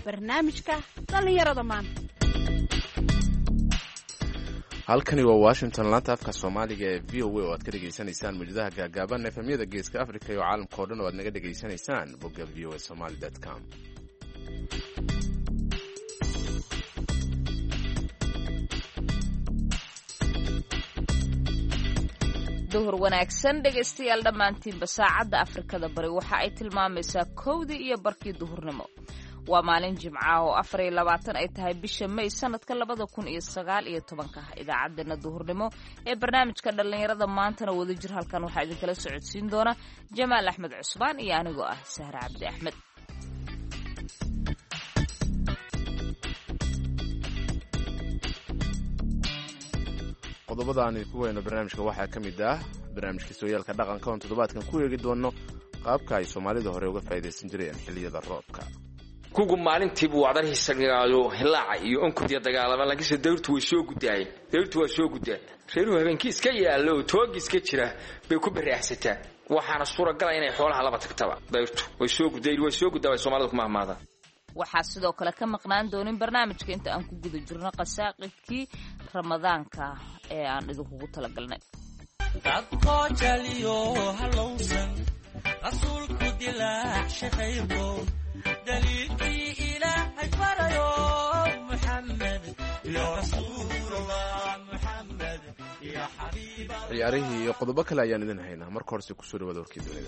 barnaamijka dhallinyarada maanta. halkani waa Washington, laanta afka Soomaaliga ee VOA oo aad ka dhageysanaysaan muujadaha gaagaaban efemyada Geeska Afrika iyo caalamka oo dhan oo aad naga dhageysanaysaan bogga voasomali.com. duhur wanaagsan dhegaystayaal dhammaantiinba saacadda Afrikada Bari waxa ay tilmaamaysaa 1:00 iyo barkii duhurnimo. waa maalin jimca oo 24 ay tahay bisha May sanadka 2019. idaacadeena duhurnimo ee barnaamijka dhalinyarada maantana wada jir halkan waxaa idin kala socodsiin doona Jamaal Axmed Cusmaan iyo anigoo ah Sahra Cabdi Axmed. qodobada aan ku weyno barnaamijka waxaa ka mid ah barnaamijka sooyaalka dhaqanka oo toddobaadkan ku eegi doono qaabka ay Soomaalida hore uga faa'iideysan jireen xilliyada roobka. kugu maalintiibu wacdarhiisagaayo hilaaca iyo onkodiya dagaalama lankisa dawrtu way soo gudaayeen dawrtu waa soo gudaa reeruhu habeenkii iska yaalo oo toog iska jira bay ku baraxsataa waxaana suuragal ah inay xoolaha laba tagtaba dawrtu way soo gudaa Soomaalidu kuma ahmaada. waxaa sidoo kale ka maqnaan doonin barnaamijka inta aan ku guda jirno qasaaqidkii ramadaanka ee aan idinku talagalnay. dadko jaliyo halowsan rasuulku dilaac shaqaybo daliilkii ilaahay farayo Muhammad ya rasuulullah Muhammad ya habiiba. ciyaarihii iyo qodobo kale ayaan idin haynaa. marka horse ku soo dhawaada warkii dunida.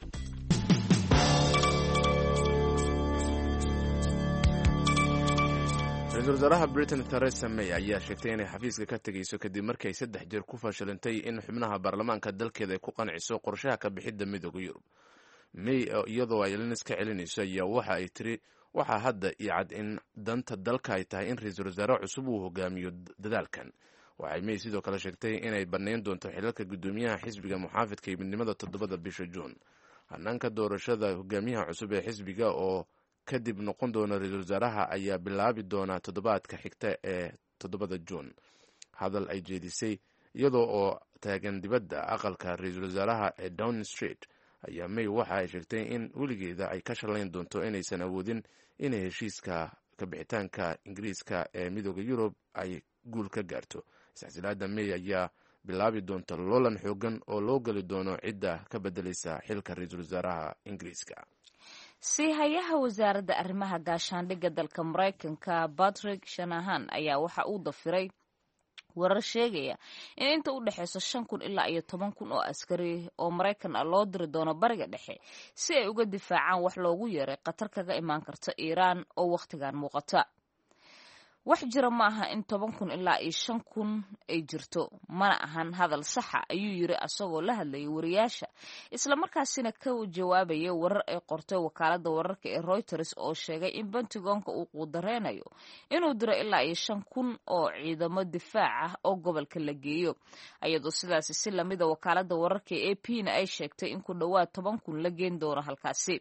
ra-iisul wasaaraha Britain Theresa May ayaa sheegtay inay xafiiska ka tegayso kadib markii ay 3 jeer ku fashilantay in xubnaha baarlamaanka dalkeeda ay ku qanciso qorshaha ka bixidda midowga Yurub. May iyadoo ay iska celinayso ayaa waxa ay tiri waxa hadda cad in danta dalka ay tahay in ra-iisul wasaare cusub uu hogaamiyo dadaalkan. waxay May sidoo kale sheegtay inay bannayn doonto xilalka gudoomiyaha xisbiga muxaafidka ee midnimada 7 bisha Juun. hannaanka doorashada hogaamiyaha cusub ee xisbiga oo kadib noqon doona ra-iisul wasaaraha ayaa bilaabi doona toddobaadka xigta ee 7 Juun. hadal ay jeedisay iyadoo oo taagan dibadda aqalka ra-iisul wasaaraha ee Downing Street ayaa May waxa ay sheegtay in weligeeda ay ka shalayn doonto inaysan awoodin inay heshiiska ka bixitaanka Ingiriiska ee midowga Yurub ay guul ka gaarto. isxasilaada May ayaa bilaabi doonta loolan xoogan oo loo gali doono cidda ka bedelaysa xilka ra-iisul wasaaraha Ingiriiska. Hay'adaha wasaaradda arrimaha gaashaandhigga dalka Mareykanka Patrick Shanahan ayaa waxa uu dafiray warar sheegaya in inta u dhaxayso 5,000 ilaa 10,000 oo askari oo Mareykan ah loo diri doono bariga dhexe si ay uga difaacaan wax loogu yeeray qatar kaga imaan karta Iiraan oo waqtigan muuqata. wax jira ma aha in 10,000 ilaa 5,000 ay jirto, mana ahan hadal saxa ayuu yiri asagoo la hadlayay wariyaasha isla markaasina ka jawaabaya warar ay qortay wakaaladda wararka ee Reuters oo sheegay in Pentagonka uu quudareynayo inuu diro ilaa 5,000 oo ciidamo difaac ah oo gobolka la geeyo, iyadoo sidaas si lamida wakaaladda wararka ee AP-na ay sheegtay in ku dhawaad 10,000 la geen doono halkaasi.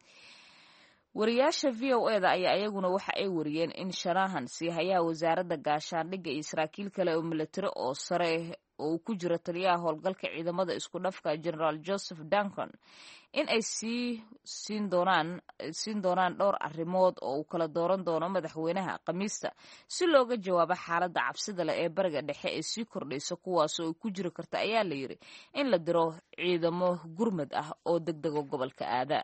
wariyaasha VOA-da ayaa iyaguna waxa ay wariyeen in Shanahan hayaha wasaaradda gaashaandhigga iyo saraakiil kale oo militari oo sare oo ku jira taliyaha howlgalka ciidamada isku dhafka General Joseph Duncan in ay siin doonaan dhowr arrimood oo uu kala dooran doono madaxweynaha Khamiista si looga jawaabo xaaladda cabsida leh ee bariga dhexe ee sii kordhaysa, kuwaas oo ku jiri karta ayaa la yiri in la diro ciidamo gurmad ah oo degdeg gobolka aada.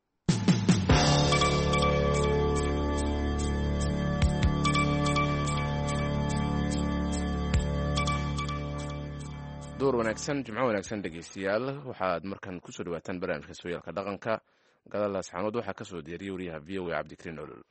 door wanaagsan jimco wanaagsan dhegeystayaal. waxaad markan ku soo dhawaataan barnaamijka sooyaalka dhaqanka. gadaal saxanood waxaa ka soo diyaariyay wariyaha VOA Cabdikariin Olol.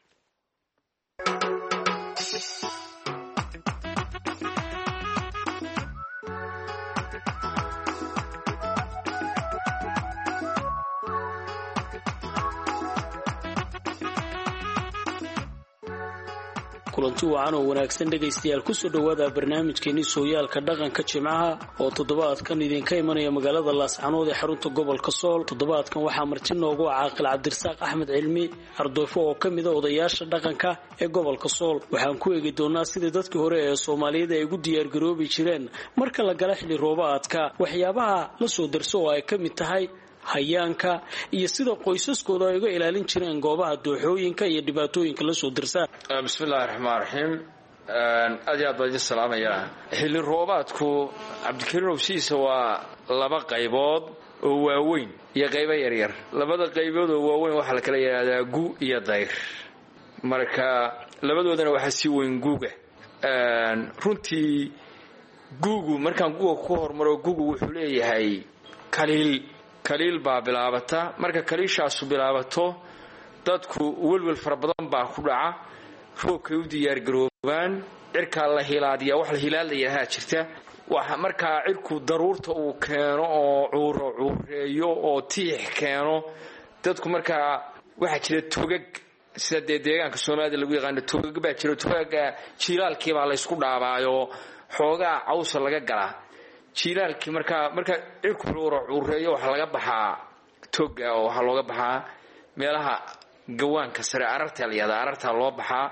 kulanti wacan oo wanaagsan dhegaystayaal ku soo dhawaada barnaamijkeeni sooyaalka dhaqanka Jimcaha oo toddobaadkan idinka imanaya magaalada Laascanood ee xarunta gobolka Sool. toddobaadkan waxaa marti noogu caaqil Cabdirasaaq Axmed Cilmi Ardoofo oo kamid ah odayaasha dhaqanka ee gobolka Sool. waxaan ku eegi doonaa sida dadkii hore ee Soomaaliyeed ay ugu diyaar garoobi jireen marka la gala xilli roobaadka, waxyaabaha la soo darso oo ay kamid tahay hayaanka iyo sida qoysaskooda ay uga ilaalin jireen goobaha dooxooyinka iyo dhibaatooyinka la soo dirsaa. bismillahi raxmaan raxiim. aad iyo aad baan idin salaamayaa. xilli roobaadku cabdikariin owsiisa waa laba qaybood oo waaweyn iyo qaybo yaryar. labada qaybood oo waaweyn waxaa la kala yidhaahdaa gu iyo dayr. marka labadoodana waxaa sii weyn guuga. runtii guugu markaan guuga ku hormaro guugu wuxuu leeyahay kaliil baa bilaabata. marka kaliishaasu bilaabato dadku welwel fara badan baa ku dhaca. roobkay u diyaargaroobaan. cirkaa la hilaadiyaa wax la hilaad la yidhaahaa jirta. waxa markaa cirku daruurta uu keeno oo cuureeyo oo tiix keeno dadku markaa waxaa jira togag sida dee deegaanka soomaalida lagu yaqaano togag baa jira. togaga jiilaalkiibaa laysku dhaabaayo xoogaa cawsa laga galaa. jiilaalkii marka cirku cuureeyo waxaa laga baxaa toga oo waxaa looga baxaa meelaha gawaanka sare ararta la yihahdaa. arartaa loo baxaa.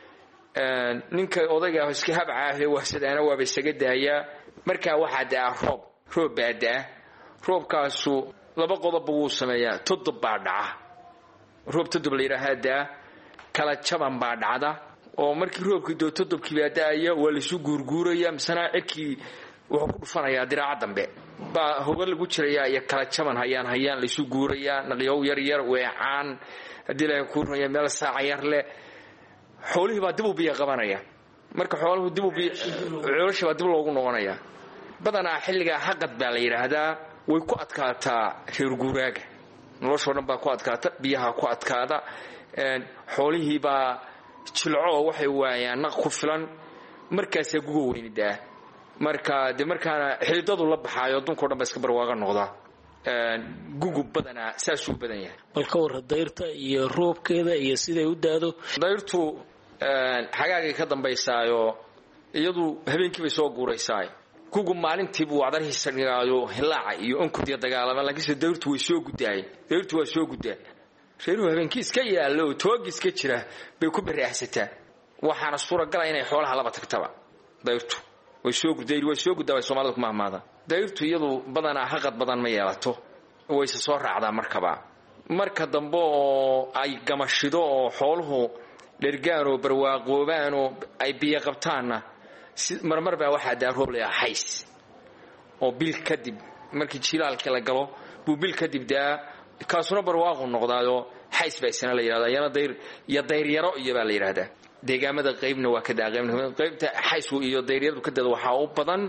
ninka odayga iska habcaahe wahsadaana waaba isaga daayaa. markaa waxaa da-a roob baa da-a. roobkaasu laba qodobba wuu sameeyaa. todob baa dhaca. roob todob la yidhaahaa da-a. kala jaban baa dhacda oo markii roobkii doo todobkii baa da-aya waa laysu guurguuraya misena cirkii wuxuu ku dhufanayaa diraaca dambe baa hoga lagu jirayaa iyo kala jaban hayaan laysu guurayaa. naqyow yaryar weecaan haddii ilaahay kuu runaya meel saaca yar leh. xoolihii baa dib u biyo qabanaya. marka xooluhu coolasha baa dib loogu noqonaya. badanaa xilligaa haqad baa la yidhaahdaa. way ku adkaataa reer guuraaga. noloshoo dhan baa ku adkaata. biyaha ku adkaada. xoolihii baa jilco oo waxay waayaan naq ku filan. markaasaa guga weynidaa. markaana xididadu la baxaayo addunkao dhan baa iska barwaaqa noqdaa. gugu badanaa saasuu badan yahay. bal ka warra dayrta iyo roobkeeda iyo siday u daado. dayrtu xagaagay ka dambaysaayo iyadu habeenkii bay soo guuraysaay. gugu maalintiibuu wacdarhiisa dhigaayo hilaaca iyo onkodiya dagaalama. laakiinse dayrtu way soo gudaayeen. dayrtu waa soo gudaa. reeruhu habeenkii iska yaallo oo toogi iska jira bay ku baraahsataa. waxaana suuragala inay xoolaha laba tagtaba. dayrtu way soo gudaa way soomaalida ku mahmaadaan. dayrtu iyadu badanaa haqad badan ma yeelato. wayse soo raacdaa markaba. marka dambe oo ay gamashido oo xooluhu dhergaan oo barwaaqoobaan oo ay biyo qabtaanna marmar baa waxaa daa roob layaa xays oo bil kadib markii jilaalkii la galo buu bil kadib daa. kaasuna barwaaqu noqdaayo xays baa isna la yidhahdaa. yana dayryaro iyo baa la yidhahdaa. deegaamada qaybna waa ka daa. qaybta xaysku iyo dayryaradu ka dada waxaa u badan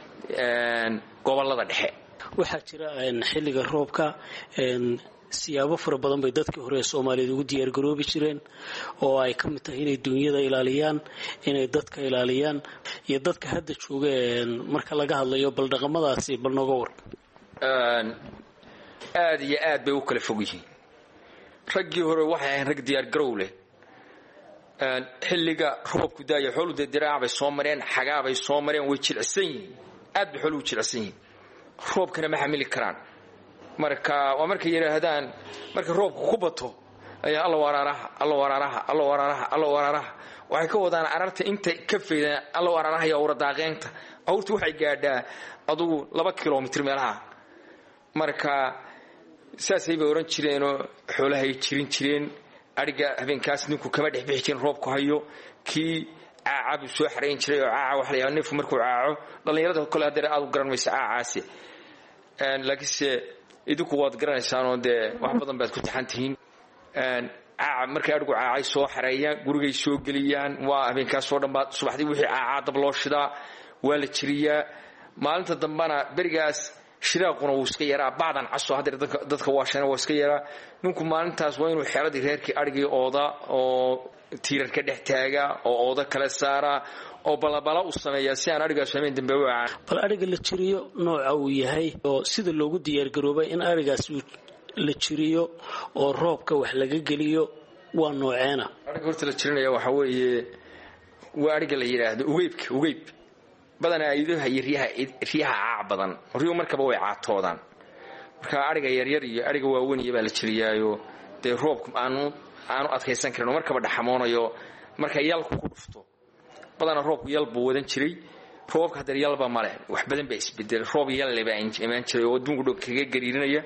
gobolada dhexe. waxaa jira xilliga roobka siyaabo fara badan bay dadkii hore ee soomaaliyeed ugu diyaargaroobi jireen oo ay ka mid tahay inay dunyada ilaaliyaan, inay dadka ilaaliyaan, iyo dadka hadda jooga marka laga hadlayo bal dhaqamadaasi bal nooga war. aad iyo aad bay u kala fog yihiin. raggii hore waxay ahayn rag diyaargarow leh. xilliga roobku daaya xooluhu diraac bay soo mareen, xagaa bay soo mareen, way jilicsan yihiin. aad bay xooluhu jilicsan yihiin. roobkana ma xamili karaan. marka waa markay yidhaahdaan marka roobku ku bato ayaa alla waraaraha waxay ka wadaan ararta inta ka feydaan alla waraaraha iyo wardaaqeynta. awrtu waxay gaadhaa adugu 2 kilomitir meelaha. marka saasay bay oran jireenoo xoolahay jirin jireen. ariga habeenkaas ninku kama dhex bixi jirin roobku hayo. kii caacabu soo xareyn jiray oo caaca wax la yiraahdo neefku markuu caaco dhalinyarada kale hadda aad u garan maysa caacaasi. laakiinse idinku waad garanaysaanoo dee wax badan baad ku taxantihiin. caaca markay arigu caacay soo xareeyaan gurigay soo geliyaan. waa habeenkaasoo dhan baa subaxdii wixii caacaa dab loo shidaa waa la jiriyaa. maalinta dambana berigaas shiraaquna wuu iska yaraa. bacdan caso haddeer dadka waashana waa iska yaraa. ninku maalintaas waa inuu xeeradii reerkii arigii ooda oo tiirarka dhex taaga oo ooda kala saara oo balabala u sameeyaa si aan arigaas habeen dambe u caan. bal ariga la jiriyo nooca uu yahay oo sida loogu diyaargaroobay in arigaas la jiriyo oo roobka wax laga geliyo waa nooceena. ariga horta la jirinaya waxa weeye waa ariga la yidhaahdo ugeyb. badanaa idaha iyo riyaha caac badan. riyuhu markaba way caatoodaan. marka ariga yaryar iyo ariga waaweyn iyo baa la jiriyaayo dee roobku aanu adkaysan karin oo markaba dhaxamoonayo marka yalku ku dhufto. badanaa roobku yal buu wadan jiray. roobka haddeer yalba male wax badan baa isbedelay. roob yalle baa imaan jiray oo adduunku dhan kaga gariirinaya.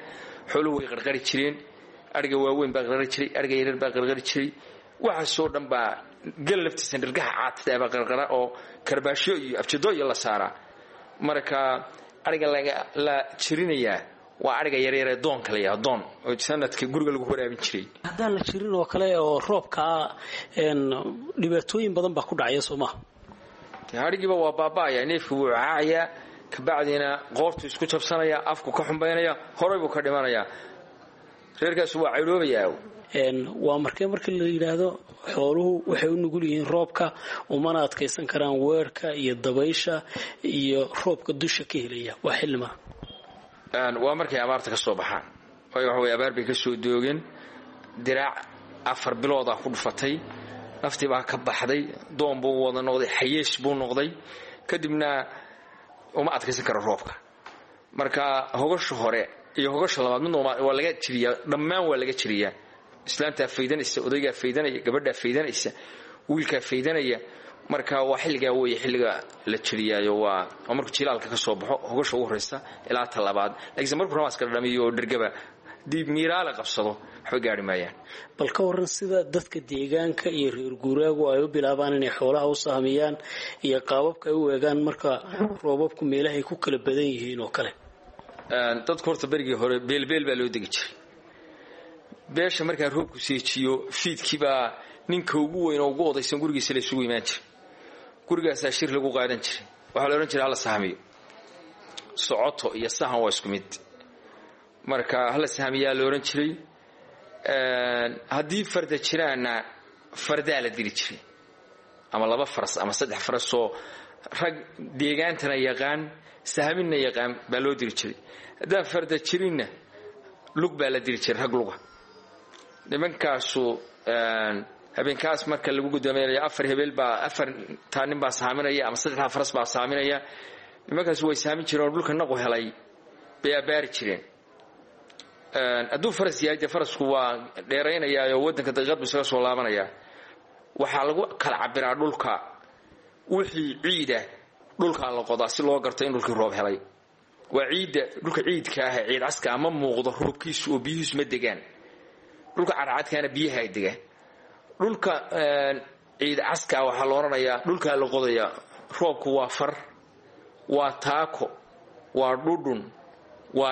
xooluhu way qarqari jireen, ariga waaweyn baa qarqari jiray, ariga yaryar baa qarqari jiray. waxaasoo dhan baa gel laftiisa dhirgaha caatada baa qarqara oo karbaashyo iyo abjado iyo la saaraa. marka ariga la jirinayaa waa ariga yaryar ee doonka la yidhaahdo doon oo sanadka guriga lagu waraabin jiray. haddaan la jirin oo kale oo roobkaa dhibaatooyin badan baa ku dhacaya soo maha. harigiiba waa baaba'aya, neefka wuu caacayaa, kabacdiina qoortu isku jabsanaya, afku ka xumbaynaya, horay buu ka dhimanayaa, reerkaasu waa caydhoobayaa. waa markii la yidhaahdo xooluhu waxay u nugul yihiin roobka, umana adkaysan karaan weerka iyo dabaysha iyo roobka dusha ka helaya. waa xilima waa markay abaarta ka soo baxaan. waxa way abaar bay ka soo doogeen, diraac 4 bilooda ku dhufatay, naftii baa ka baxday, doon buu wada noqday, xayeesh buu noqday, kadibna uma adkaysan karo roobka. marka hogasha hore iyo hogasha labaad midna waa laga jiriyaa, dhammaan waa laga jiriyaa. islaanta faydanaysa, odayga faydanaya, gabadha faydanaysa, wiilka faydanaya. marka waa xilliga la jiriyaayo, waa markuu jilaalka ka soo baxo hogasha ugu horeysa ilaa ta labaad. laakiin markuu ramaaska dhamiyo oo dirgaba diib miiraale qabsado waxba gaari maayaan. bal ka waran sida dadka deegaanka iyo reer guuraagu ay u bilaabaan inay xoolaha u sahamiyaan iyo qaababka ay u eegaan marka roobabku meelahay ku kala badan yihiin oo kale. dadku horta berigii hore beelbeel baa loo degi jiray. beesha markaa roobku seejiyo fiidkii baa ninka ugu weyn oo ugu odaysan gurigiisa la isugu imaan jiray. gurigaasaa shir lagu qaadan jiray. waxaa la odhan jiray hala sahamiyo. socoto iyo sahan waa isku mid. marka hala sahamiyaa la odhan jiray. haddii farda jiraanna fardaa la dili jiray, ama 2 faras ama 3 farasoo rag deegaantana yaqaan sahaminna yaqaan baa loo diri jiray. haddaan farda jirinna lug baa la diri jiray, rag luga. nimankaasu habeenkaas marka lagu gudoominayo 4 hebel baa 4 taanin baa saaminaya ama 3 faras baa saaminaya. nimankaas way saamin jireen, dhulka naqu helay bay abaari jireen. hadduu faras yahay dee farasku waa dheeraynayaa oo waddanka daqiiqad buu isaga soo laabanayaa. waxaa lagu kala cabiraa dhulka, wixii ciida dhulkaa la qodaa si loo garto in dhulkii roob helay. waa ciidda dhulka ciidka ah, ciid caska ama muuqdo roobkiisu oo biyihiisu ma degaan. dhulka caracadkaana biyaha ay degaan. dhulka ciid caska waxaa la oranayaa dhulkaa la qodayaa roobku waa far, waa taako, waa dhudhun, waa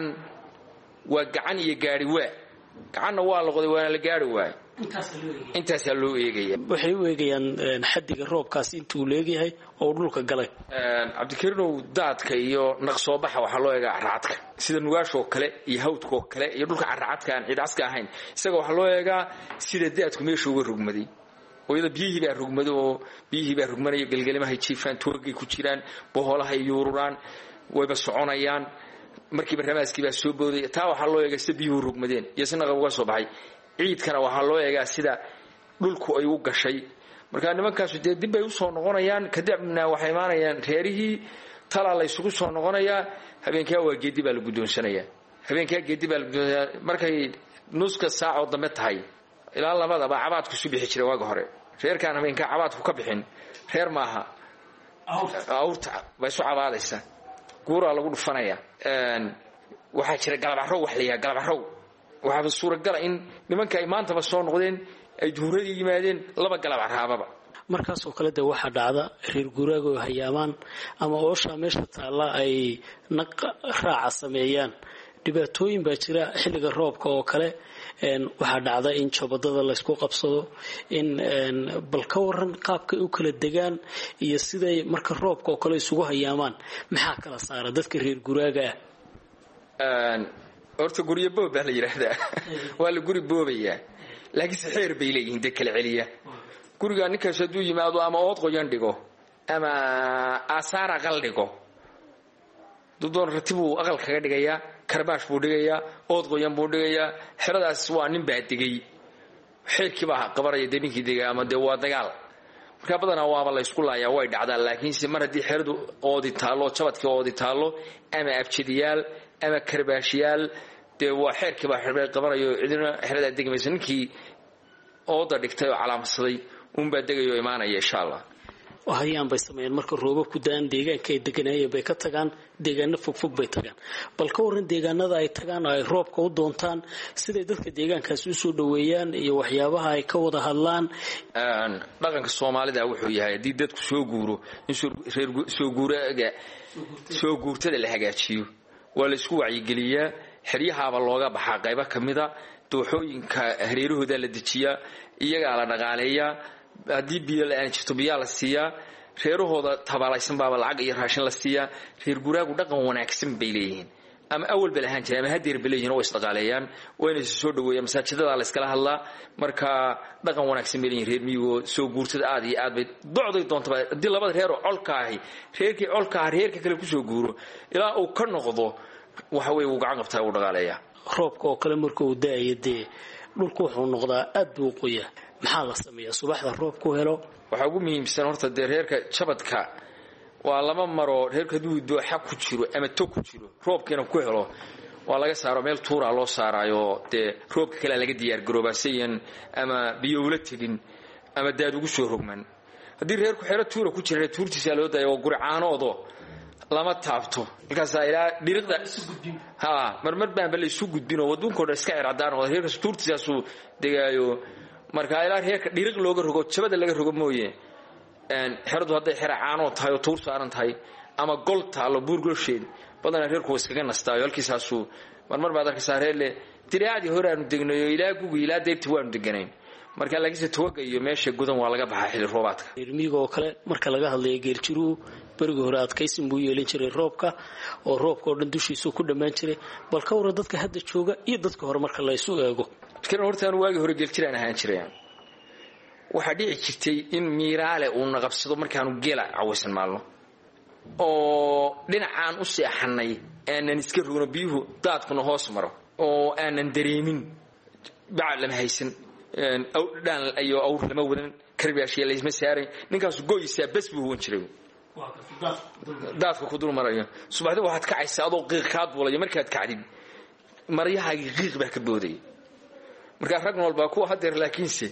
gacan iyo gaari waa. gacanna waa la qoday waana la gaari waay. intaasaa loo eegaya. waxay u eegayaan xadiga roobkaasi intuu leegyahay oo dhulka galay. cabdikariinow daadka iyo naqsoobaxa waxaa loo eegaa caracadka, sida nugaashoo kale iyo hawdkaoo kale iyo dhulka caracadka aan ciid caska ahayn. isaga waxaa loo eegaa sida daadku meesha uga rugmaday. ooyada biyihii baa rugmanaya, gelgelimahay jiifaan, toogay ku jiraan, boholahay yuururaan, wayba soconayaan. markiiba ramaaskii baa soo booday. taa waxaa loo eegaa sida biyuhu rugmadeen iyo si naqab uga soo baxay. ciidkana waxaa loo eegaa sida dhulku ay u gashay. markaa nimankaasu dee dib bay usoo noqonayaan, kadibna waxay imaanayaan reerihii, talaa la isugu soo noqonayaa. habeenkaa waa geedi baa la guddoonsanayaa. markay nuska saacoo dambe tahay ilaa 2 cabaadku isu bixi jiray waaga hore. reerkaan habeenkaa cabaadku ka bixin reer maaha, awrta baa isu cabaadaysa, guuraa lagu dhufanaya. waxaa jira galabcarow wax la yahaa galabcarow. waxaaba suuragala in nimanka ay maantaba soo noqdeen, ay duhuradii yimaadeen 2 galabcaraababa. markaasoo kale de waxaa dhacda reer guuraaga oo hayaamaan ama ooshaa meesha taalla ay naq raaca sameeyaan. dhibaatooyin baa jira xilliga roobka oo kale. waxaa dhacda in jabadada laysku qabsado. in bal ka waran qaabkay u kala degaan iyo siday marka roobka oo kale isugu hayaamaan, maxaa kala saara dadka reer guuraaga ah? horta guryo boob baa la yidhaahdaa. waa la guri boobayaa, laakiinse xeer bay leeyihiin dee kala celiya. guriga ninkaas hadduu yimaado ama ood qoyan dhigo ama aasaar aqal dhigo, dudoon ratibuu aqal kaga dhigayaa, karbaash buu dhigayaa, ood qoyan buu dhigayaa. xeradaas waa nin baa degay, xeerkii baa qabaraya dee ninkii degay, ama dee waa dagaal. markaa badanaa waaba la ysku laayaa, way dhacdaa. laakiinse mar haddii xeradu oodi taallo, jabadkii oodi taallo, ama abjadiyaal ama karbaashyaal, dee waa xeerkii baa xerbay qabanayo, cidina xeradaa degmaysa. ninkii ooda dhigtay oo calaamadsaday unbaa degayo imaanaya insha allah. oo hayaan bay sameeyeen marka roobab ku daan deegaanka ay deganaayeen bay ka tagaan deegaano fogfog bay tagaan bal ka waran deegaanada ay tagaan oo ay roobka u doontaan siday dadka deegaankaasi u soo dhaweeyaan iyo waxyaabaha ay ka wada hadlaan dhaqanka Soomaalida wuxuu yahay hadii dadku soo guuro in soo guurtada la hagaajiyo waa la isku wacyigeliyaa xiriyahaaba looga baxaa qaybo kamida dooxooyinka hareerahooda la dejiyaa iyaga la dhaqaaleeyaa hadii biyo la jirto biyo la siiyaa reerahooda tabalaysan baa lacag iyo raashin la siiyaa reer guraagu dhaqan wanaagsan bay leeyihiin ama awal balahan jiray ama hadeer baleeyeen oo isdaqaaleeyaan oo inay soo dhaweeyaan masaajidada la iskala hadlaa marka dhaqan wanaagsan bay leeyihiin reer miyigo soo guurtada aad iyo aad bay docday doontaa hadii labada reer oo colka ahi reerkii colka reerka kale ku soo guuro ilaa uu ka noqdo waxa way uu gacan qabtaa uu dhaqaaleeyaa roobka oo kale markuu daayay dhulku wuxuu noqdaa aad buu qoyaa maxaa la sameeyaa subaxda roobku helo waxa ugu muhiimsan horta reerka jabadka waa lama maro reerka duu dooxa ku jiro ama to ku jiro roobkeena ku helo waa laga saaro meel tuura loo saarayo roobka kale laga diyaar garoobaasayeen ama biyo ula tagin ama daad ugu soo rogman hadii reerku xero tuura ku jira tuurtiisa loo dayo gurcaanoodo lama taabto halkaas ilaa dhiriqda marmar baan bal isu gudbino wadunkooda iska ciradaan oo reerka tuurtiisaasuu degaayo marka ilaa reerka dhiriq looga rogo jabada laga rogo mooyee xeradu hadday xera caano tahay oo tuur saaran tahay ama gol taalo buurgolsheed badana reerku iskaga nastaayo halkiisaasu marmar baad arkaysaa reerle diraacdi hore aanu degnayo ilaa gugu ilaa deegti waanu deganayn marka laga tawaga iyo meesha gudan waa laga baxaa xilli roobaadka reermiyiga oo kale marka laga hadlayo geeljiruhu berigii hore adkaysin buu yeelin jiray roobka oo roobka oo dhan dushiisu ku dhammaan jiray bal ka waran dadka hadda jooga iyo dadka hore marka la isu eego hortaan waagi hore geeljiraan ahaan jiray waxa dhici jirtay in miiraale uu naqabsado markaanu geela cawaysan maalno oo dhinacaan u seexanay aanan iska rogno biyuhu daadkuna hoos maro oo aanan dareemin bacad lama haysan dhaan ayo awr lama wadan karbiyaashiya laysma saaray ninkaasu gooysaa bas buu huwan jiray daadka ku dul marayo subaxda waxaad kacaysaa adoo qiiq kaa duulayo markaad kacdid maryahaagii qiiq baa ka boodaya markaa rag nool baa kuwa hadeer laakiinse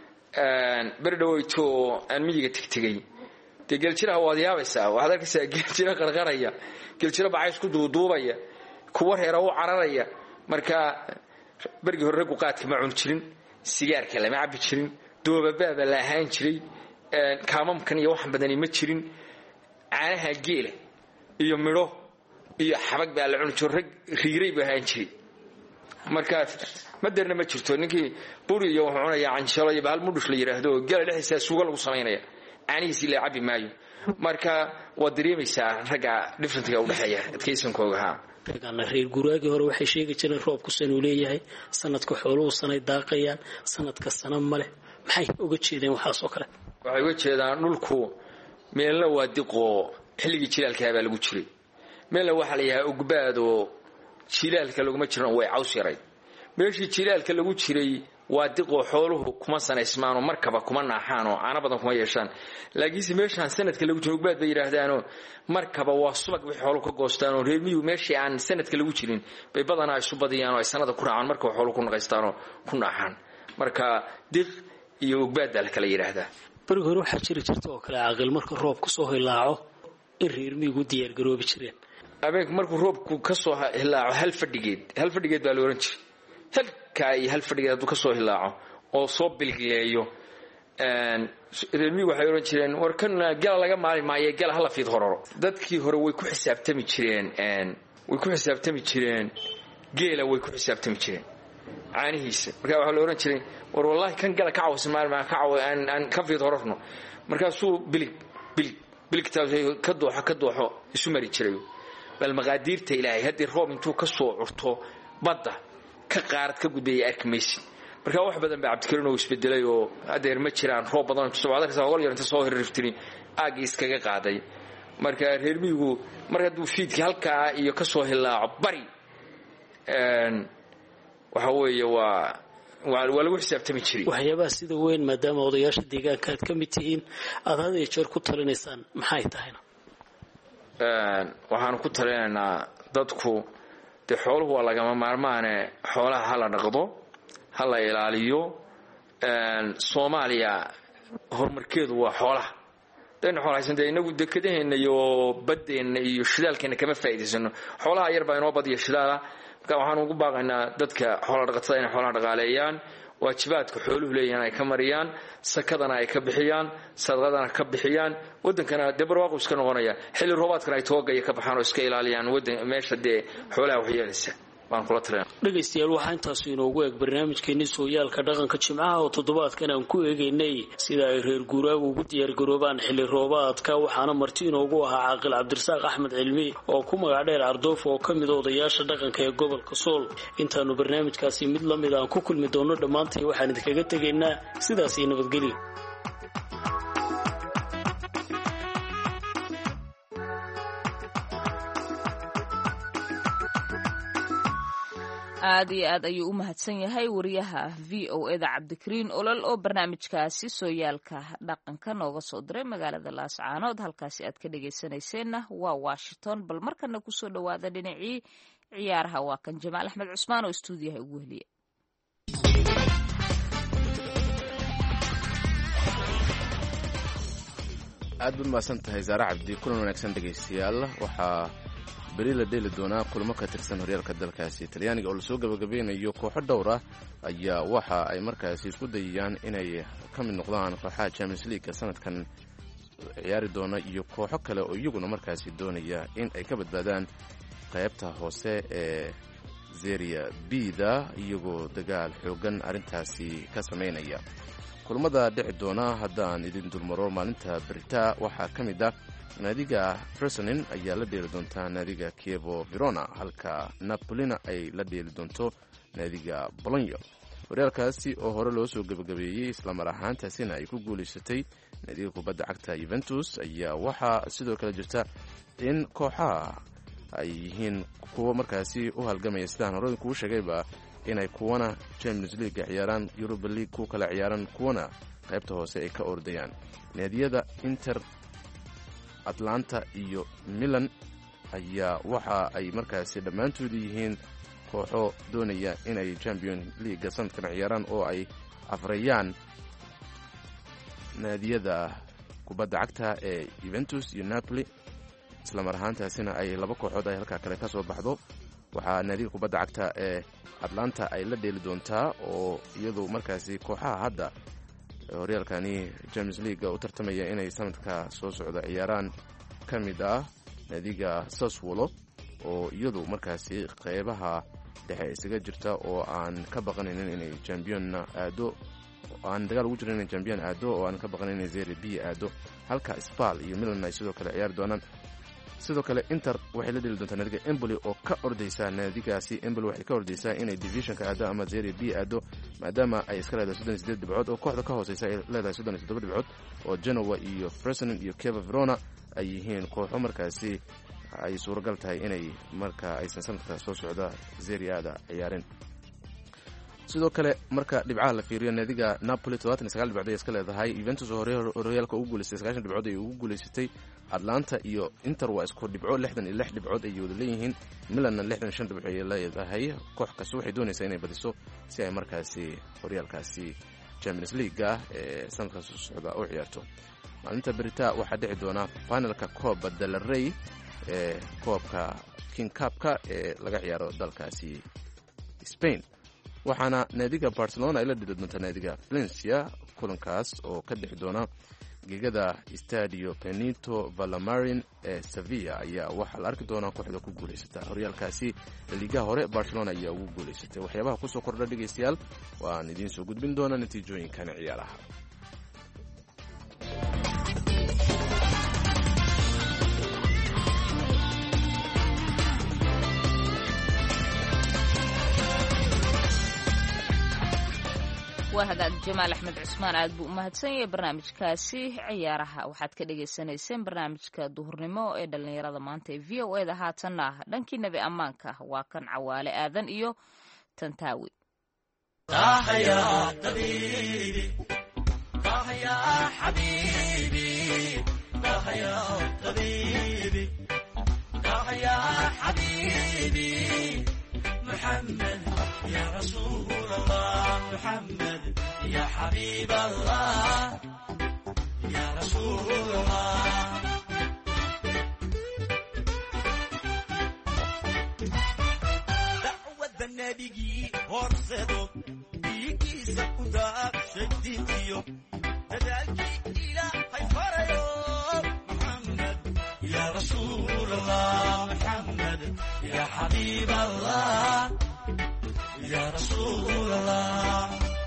berdhaweyto aan miyiga tegtegay dee geeljiraha waad yaabaysaa waxaad arkaysaa geeljiro qarqaraya geeljiro bacays ku duuduubaya kuwa reera u cararaya markaa bergii hore raggu qaadka ma cuni jirin sigaarka lama cabbi jirin doobabaaba la ahaan jiray kaamamkan iyo waxan badani ma jirin caanaha geela iyo midho iyo xabag baa la cuni jiro rag riigray baa ahaan jiray markaa maderna ma jirto ninkii buri iyo wuxuu cunayaa canjalo iyo bahal mudhush la yiraahdo gala dhexdiisa suuga lagu sameynaya caanihiisi la cabi maayo marka waa dareemaysaa ragga differentga u dhaxeeya adkaysankooga ragana reer guraagi hore waxay sheegi jireen roobku sanuu leeyahay sanadka xooluhu sanay daaqayaan sanadka sana male maxay uga jeedeen waxaas oo kale waxay uga jeedaan dhulku meelna waa diqo xilligii jilaalka baa lagu jiray meelna waxa la yahay ugbaado jilaalka laguma jiran way caws yaray meeshii jilaalka lagu jiray waa diqo xooluhu kuma sanaysmaano markaba kuma naaxaano caana badan kuma yeeshaan laakiin meeshaan sanadka lagu jiro ugbaad bay yiraahdaan markaba waa subag wixii xooluhu ka goostaan oo reer miyigu meeshii aan sanadka lagu jirin bay badanaa isu badiyaan oo ay sanada ku raacaan marka xooluhu ku naqaystaan oo ku naaxaan marka diq iyo ugbaad baa kala yiraahdaa bariga hore waxaa jiri jirta oo kale aqal marka roobku soo hilaaco in reer miyigu diyaar garoobi jireen habeenku markuu roobku ka soo hilaaco hal fadhigeed baa la oran jiray halka ay hal fadhigeed ka soo hilaaco oo soo bilgileeyo reer miyigu waxay oran jireen warkan gala laga maali maayo gala hala fiid hororo dadkii hore way ku xisaabtami jireen geela way ku xisaabtami jireen caanihiisa marka waxa la oran jiray war wallahi kan gala ka cawsan maalma ka caw aan ka fiid hororno markaasuu biligtaasay ka dooxo isu mari jiray bal maqaadiirta ilaahay hadii roob intuu ka soo curto badda ka qaarad ka gudbay arkmaysi marka wax badan baa Cabdikariin oo isbedelay oo adeer ma jiraan roob badan oo socodka hogol yaranta soo hirriftiri aagiis kaga qaaday marka reer miyigu mar haduu fiidki halka iyo ka soo hilaaco bari waxa weeye waa lagu xisaabtami jiray waxyaabaha sida weyn maadaama odayaasha deegaanka aad ka mid tihiin aad had iyo jeer ku talinaysaan maxay tahayna waxaan ku talinaynaa dadku de xooluhu waa lagama maarmaane xoolaha hala dhaqdo hala ilaaliyo Soomaaliya horumarkeedu waa xoolaha dayna xoolo haysantay inagu dekadaheena iyo badeena iyo shidaalkeena kama faa'iidaysano xoolaha yar baa inoo badiya shidaala marka waxaan ugu baaqaynaa dadka xoolo dhaqatada inay xoolaha dhaqaaleeyaan waajibaadka xooluhu leeyahay ay ka mariyaan sakadana ay ka bixiyaan sadaqadana ka bixiyaan wadankana barwaaqo iska noqonaya xilli roobaadkana ay toogaya ka baxaan oo iska ilaaliyaan wadan meesha xoolaha wax yeelaysa dhegaystayaal waxaa intaasu inoogu eeg barnaamijkeenii sooyaalka dhaqanka jimcaha oo toddobaadkan aan ku eegaynay sida ay reer guuraagu ugu diyaargaroobaan xilli roobaadka waxaana marti inoogu ahaa caaqil cabdirasaaq axmed cilmi oo ku magac dheer Ardoof oo ka mid ah odayaasha dhaqanka ee gobolka Sool intaanu barnaamijkaasi mid la mid aan ku kulmi doono dhammaantii waxaan idinkaga tegaynaa sidaas iyo nabadgelyo. aad iyo aad ayuu u mahadsan yahay wariyaha VOA-da Cabdikariin Olol oo barnaamijkaasi sooyaalka dhaqanka nooga soo diray magaalada Laascaanood halkaasi aad ka dhageysanayseena waa Washington bal markana ku soo dhawaada dhinacii ciyaaraha waa kan Jamaal Axmed Cusmaan oo stuudiyaha ugu heliya. aad baad mahadsan tahay Zaara Cabdi kulan wanaagsan dhageystayaal waxaa beri la dheeli doonaa kulamo ka tirsan horyaalka dalkaasi Talyaaniga oo la soo gabagabeynayo kooxo dhowr ah ayaa waxa ay markaasi isku dayayaan inay ka mid noqdaan kooxaha Champions League sanadkan ciyaari doona iyo kooxo kale oo iyaguna markaasi doonaya in ay ka badbaadaan qaybta hoose ee Serie B-da iyagoo dagaal xoogan arintaasi ka sameynaya. kulamada dhici doona haddaan idin dulmaro maalinta berita waxaa ka mid ah naadiga Frosinone ayaa la dheeli doontaa naadiga Chievo Verona halka Napolina ay la dheeli doonto naadiga Bologna. horyaalkaasi oo hore loo soo gabagabeeyey isla mar ahaantaasina ay ku guuleysatay naadiga kubadda cagta Juventus ayaa waxaa sidoo kale jirta in kooxaha ay yihiin kuwa markaasi u halgamaya sidaan hore kuu sheegayba inay kuwana Champions League ciyaaraan Europa League ku kala ciyaaraan kuwana qaybta hoose ay ka ordayaan. naadiyada Inter Atlanta iyo Milan ayaa waxa ay markaasi dhammaantood yihiin kooxo doonaya inay Champions League sanadkan ciyaaraan oo ay afrayaan naadiyada kubadda cagta ee Juventus iyo Napoli isla mar ahaantaasina ay laba kooxood ay halka kale ka soo baxdo. waxaa naadiga kubadda cagta ee Atlanta ay la dheeli doontaa oo iyadu markaasi kooxaha hadda horyaalkani Champions League u tartamaya inay sanadka soo socda ciyaaraan ka mid ah naadiga Sassuolo oo iyadu markaasi qaybaha dhexe isaga jirta oo aan ka baqanayn inay champion aado aan dagaal ugu jirin inay champion aado oo aan ka baqanayn inay Serie B aado halka Spal iyo Milan ay sidoo kale ciyaar doonaan. sidoo kale Inter waxay la dheli doontaa naadiga Empoli oo ka ordaysa naadigaasi Empoli waxay ka ordaysaa inay divisionka aado ama Serie B aado maadaama ay iska leedahay 38 dhibcood oo kooxda ka hooseysa ay leedahay 37 dhibcood oo Genoa iyo Frosinone iyo Chievo Verona ay yihiin kooxo markaasi ay suuragal tahay inay marka aysan sanadka soo socda Serie A-da ciyaareen. sidoo kale marka dhibcaha la fiiriyo naadiga Napoli 79 dhibcood ay iska leedahay Juventus oo horyaalka ugu guuleysatay 90 dhibcood ay ugu guuleysatay. Atlanta iyo Inter waa isku dhibco 66 dhibcood ay wada leeyihiin. Milanna 65 dhibcood ay leedahay. koox kasta waxay doonaysaa inay badiso si ay markaasi horyaalkaasi Champions League ee sanadka soo socda u ciyaarto. maalinta berita waxaa dhici doona finalka Copa del Rey ee koobka King Cup-ka ee laga ciyaaro dalkaasi Spain. waxaana naadiga Barcelona ay la dhili doontaa naadiga Valencia kulankaas oo ka dhixi doona gegada Estadio Benito Villamarin ee Sevilla ayaa waxaa la arki doonaa kooxda ku guuleysata horyaalkaasi. liiga hore Barcelona ayaa ugu guuleysatay. waxyaabaha ku soo kordha dhageystayaal waan idiin soo gudbin doonaa natiijooyinkan ciyaaraha. waa hagaag Jamaal Axmed Cusmaan aad buu u mahadsan yahay barnaamijkaasi ciyaaraha waxaad ka dhageysanayseen barnaamijka duhurnimo ee dhalinyarada maanta ee VOA-da haatanna dhankii nabi ammaanka waa kan Cawaale Aadan iyo Tantaawi. محمد يا رسول الله محمد يا حبيب الله يا رسول الله دعوة النبي ورصده بيكيسا كداب شديديو تدالكي إلى حيفر يوم محمد يا رسول الله محمد يا حبيب الله يا رسول الله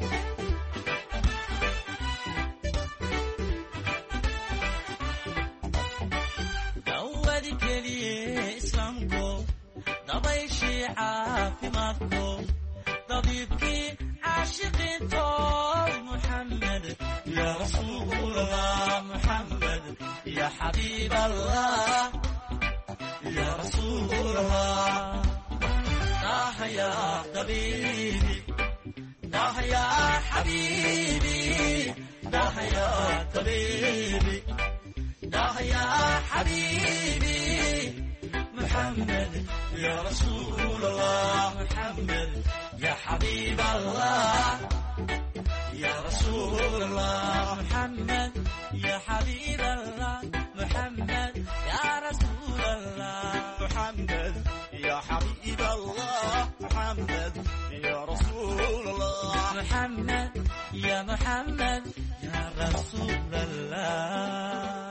دولك لي اسلامكو ضبيشي عافماتكو طبيبكي عاشقين طول محمد يا رسول الله محمد يا حبيب الله يا رسول الله طه يا طبيبي طه يا حبيبي طه يا طبيبي طه يا حبيبي محمد يا رسول الله محمد يا حبيب الله يا رسول الله محمد يا حبيب الله محمد يا رسول الله محمد يا حبيب الله محمد يا رسول الله محمد يا محمد يا رسول الله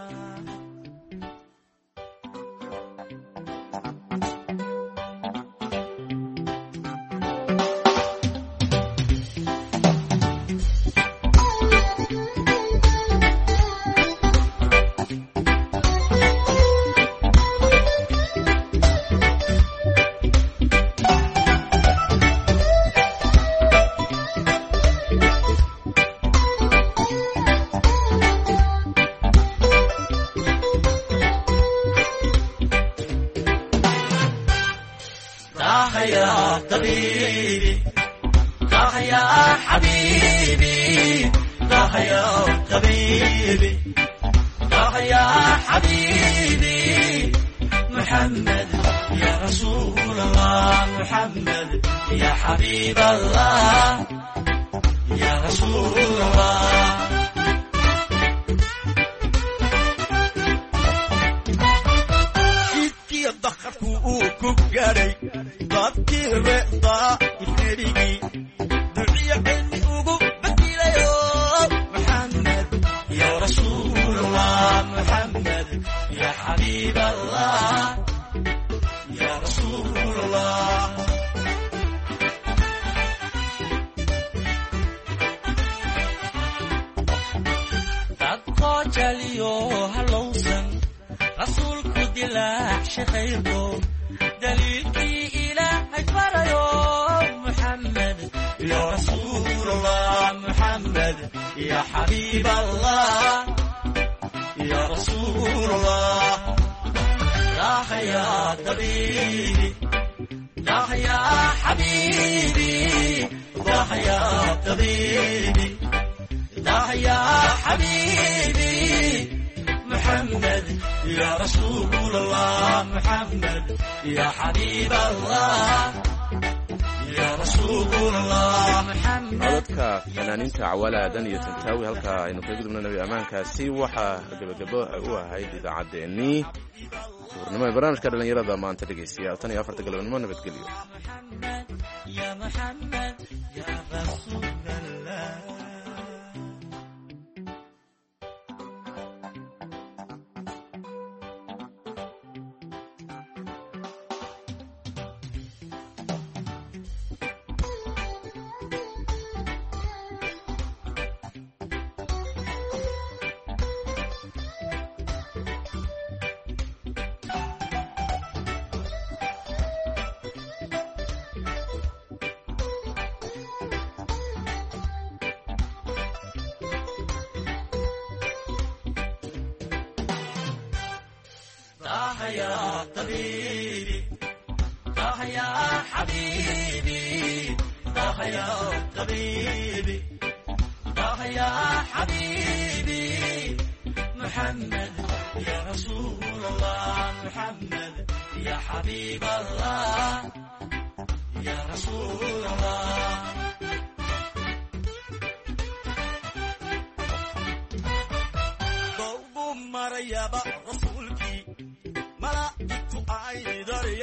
يا طبيبي طه يا حبيبي طه يا طبيبي طه يا حبيبي محمد يا رسول الله محمد يا حبيب الله يا رسول الله إتكي الضخف وكبجري ضبطي الرضا النبي دعي علمي وقف بدي ليوم محمد يا رسول الله محمد يا حبيب الله يا رسول الله تبقى جليو هلوسن رسولك دلاع شخيركم دليلكي إلهي فريوم محمد يا رسول الله محمد يا حبيب الله يا رسول الله لا يا طبيبي لا يا حبيبي لا يا طبيبي لا يا حبيبي محمد يا رسول الله محمد يا حبيب الله يا رسول الله محمد codadka fanaaniinta cawalaadan iyo tantaawi halka aynu kaga gudubna nabi ammaankaasi waxaa gabagabo u ahayd idaacaddeenii suurnimo ee barnaamijka dhallinyarada maanta dhegaystayaal 4 galabnimo nabadgelyo يا محمد يا رسول الله يا طبيبي طه يا حبيبي طه يا طبيبي طه يا حبيبي محمد يا رسول الله محمد يا حبيب الله يا رسول الله حيدر